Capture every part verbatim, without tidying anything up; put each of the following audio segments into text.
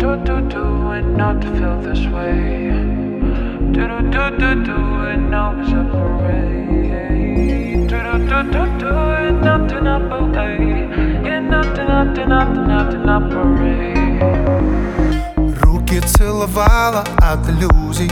do and not to feel this way. Do do do do do and now it's a parade. Do do do do do and nothing up away. Yeah, nothing, nothing, nothing, nothing up parade. Руки целовала от иллюзий,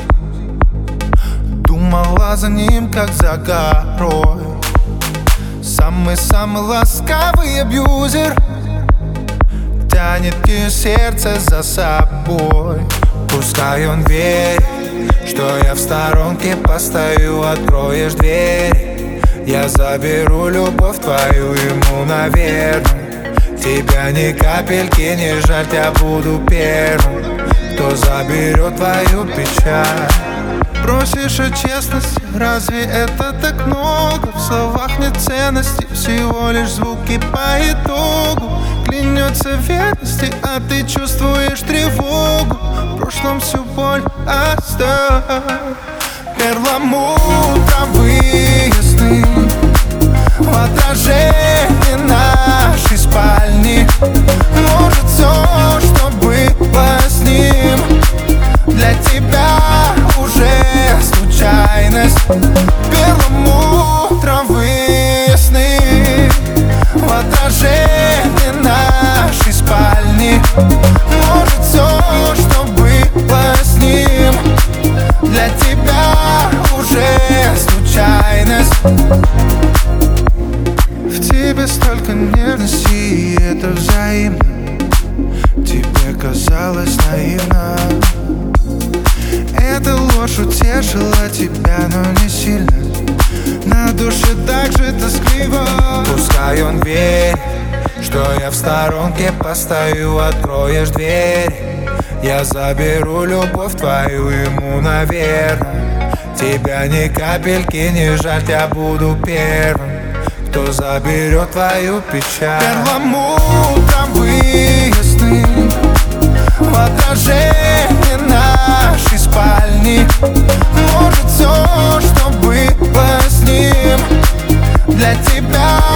думала за ним, как за горой. Самый-самый ласковый абьюзер тянет ее сердце за собой. Пускай он верит, что я в сторонке постою. Откроешь дверь, я заберу любовь твою ему, наверное. Тебя ни капельки не жаль, я буду первым, кто заберет твою печаль. Просишь о честности, разве это так много? В словах нет ценности, всего лишь звуки по итогу. Клянется в верности, а ты чувствуешь тревогу. В прошлом всю боль оставь. Перламутровые сны в отражении нашей спальни. Может, все, что было с ним, для тебя уже случайность. Перламутровые сны в отражении нашей спальни. Может, все, что было с ним, для тебя уже случайность. В тебе столько нежности, и это взаимно. Тебе казалось наивно. Эта ложь утешила тебя, но не сильно. На душе так же тоскливо. Пускай он верит, что я в сторонке постою. Откроешь дверь, я заберу любовь твою ему, наверное. Тебя ни капельки не жаль, я буду первым, кто заберет твою печаль. Перламутровые сны в отражении нашей спальни. Может, все, что было с ним, для тебя